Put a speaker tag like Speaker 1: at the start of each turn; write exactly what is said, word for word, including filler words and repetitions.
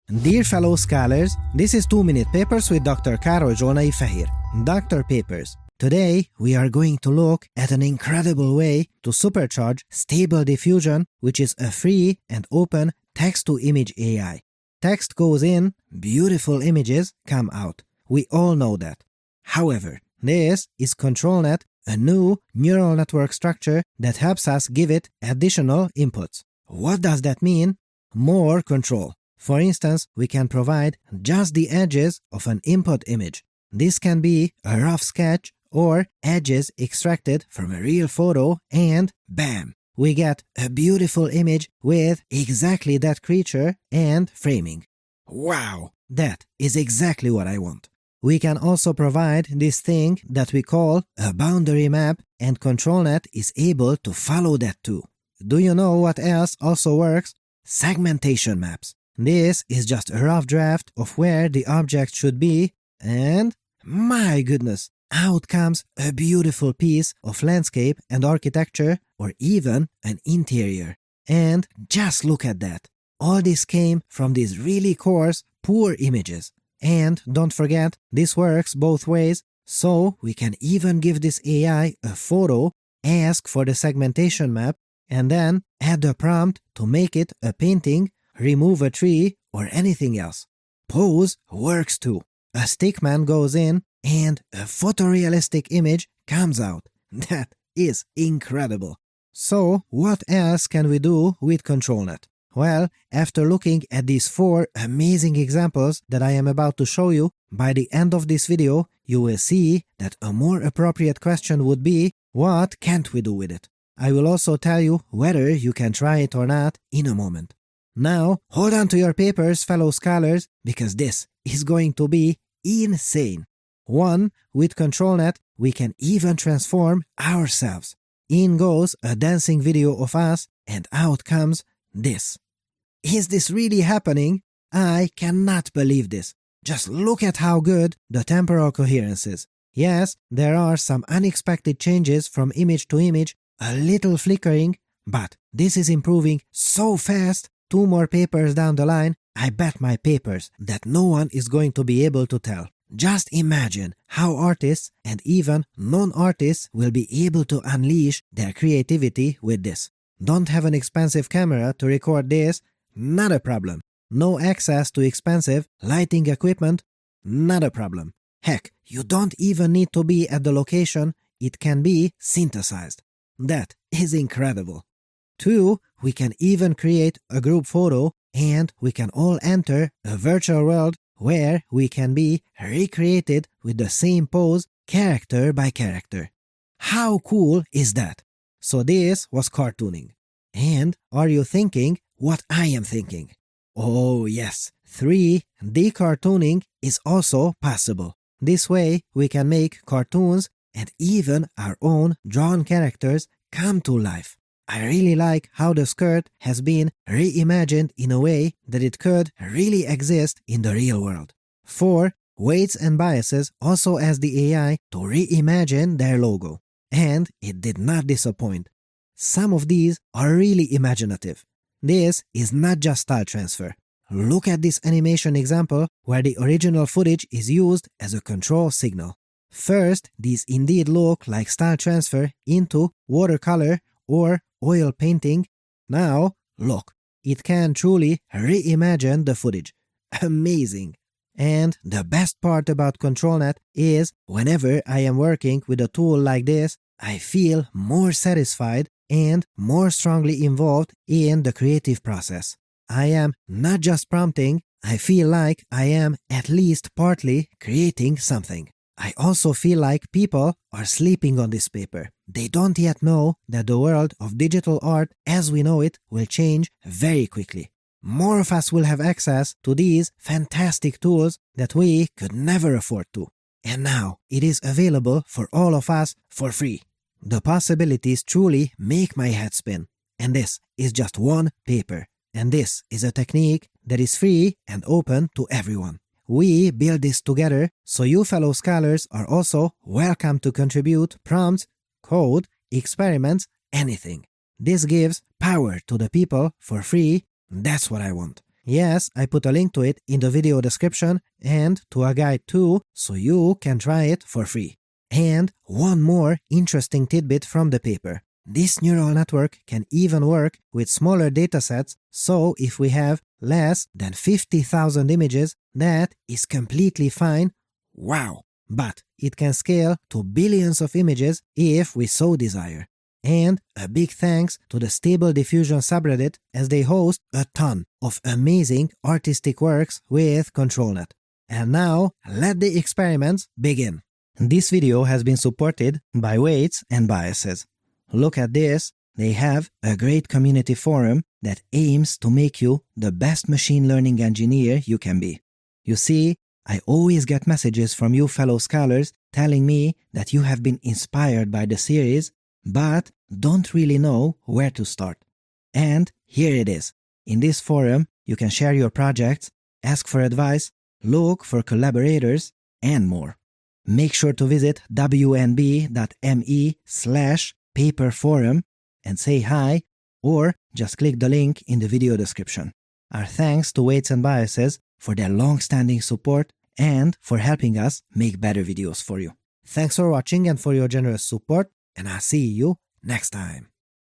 Speaker 1: Dear fellow scholars, this is two minute Papers with Doctor Károly Zsolnai Fehér. Doctor Papers. Today, we are going to look at an incredible way to supercharge Stable Diffusion, which is a free and open text-to-image A I. Text goes in, beautiful images come out. We all know that. However, this is ControlNet, a new neural network structure that helps us give it additional inputs. What does that mean? More control. For instance, we can provide just the edges of an input image. This can be a rough sketch or edges extracted from a real photo, and bam! We get a beautiful image with exactly that creature and framing. Wow! That is exactly what I want. We can also provide this thing that we call a boundary map, and ControlNet is able to follow that too. Do you know what else also works? Segmentation maps. This is just a rough draft of where the object should be, and my goodness, out comes a beautiful piece of landscape and architecture, or even an interior. And just look at that. All this came from these really coarse, poor images. And don't forget, this works both ways, so we can even give this A I a photo, ask for the segmentation map, and then add a prompt to make it a painting, remove a tree, or anything else. Pose works too. A stickman goes in, and a photorealistic image comes out. That is incredible. So, what else can we do with ControlNet? Well, after looking at these four amazing examples that I am about to show you, by the end of this video, you will see that a more appropriate question would be, what can't we do with it? I will also tell you whether you can try it or not in a moment. Now, hold on to your papers, fellow scholars, because this is going to be insane. One, with ControlNet, we can even transform ourselves. In goes a dancing video of us, and out comes this. Is this really happening? I cannot believe this. Just look at how good the temporal coherence is. Yes, there are some unexpected changes from image to image, a little flickering, but this is improving so fast. Two more papers down the line, I bet my papers that no one is going to be able to tell. Just imagine how artists and even non-artists will be able to unleash their creativity with this. Don't have an expensive camera to record this? Not a problem. No access to expensive lighting equipment? Not a problem. Heck, you don't even need to be at the location, it can be synthesized. That is incredible. Two, we can even create a group photo, and we can all enter a virtual world where we can be recreated with the same pose, character by character. How cool is that? So this was cartooning. And are you thinking what I am thinking? Oh yes, three D cartooning is also possible. This way we can make cartoons and even our own drawn characters come to life. I really like how the skirt has been reimagined in a way that it could really exist in the real world. four. Weights and Biases also asked the A I to reimagine their logo. And it did not disappoint. Some of these are really imaginative. This is not just style transfer. Look at this animation example where the original footage is used as a control signal. First, these indeed look like style transfer into watercolor or oil painting. Now, look, it can truly reimagine the footage. Amazing! And the best part about ControlNet is whenever I am working with a tool like this, I feel more satisfied and more strongly involved in the creative process. I am not just prompting, I feel like I am at least partly creating something. I also feel like people are sleeping on this paper. They don't yet know that the world of digital art as we know it will change very quickly. More of us will have access to these fantastic tools that we could never afford to. And now it is available for all of us for free. The possibilities truly make my head spin. And this is just one paper. And this is a technique that is free and open to everyone. We build this together, so you fellow scholars are also welcome to contribute prompts, code, experiments, anything. This gives power to the people for free. That's what I want. Yes, I put a link to it in the video description and to a guide too, so you can try it for free. And one more interesting tidbit from the paper. This neural network can even work with smaller datasets, so if we have less than fifty thousand images, that is completely fine. Wow! But it can scale to billions of images if we so desire. And a big thanks to the Stable Diffusion subreddit, as they host a ton of amazing artistic works with ControlNet. And now, let the experiments begin. This video has been supported by Weights and Biases. Look at this, they have a great community forum that aims to make you the best machine learning engineer you can be. You see, I always get messages from you fellow scholars telling me that you have been inspired by the series, but don't really know where to start. And here it is. In this forum, you can share your projects, ask for advice, look for collaborators, and more. Make sure to visit wnb.me slash paper forum and say hi, or just click the link in the video description. Our thanks to Weights and Biases for their long-standing support and for helping us make better videos for you. Thanks for watching and for your generous support, and I'll see you next time.